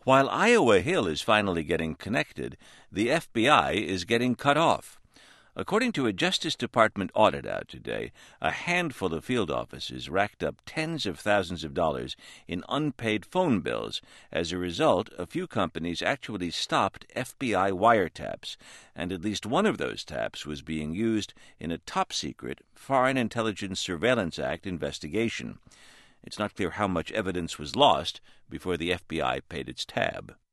While Iowa Hill is finally getting connected, the FBI is getting cut off. According to a Justice Department audit out today, a handful of field offices racked up tens of thousands of dollars in unpaid phone bills. As a result, a few companies actually stopped FBI wiretaps, and at least one of those taps was being used in a top-secret Foreign Intelligence Surveillance Act investigation. It's not clear how much evidence was lost before the FBI paid its tab.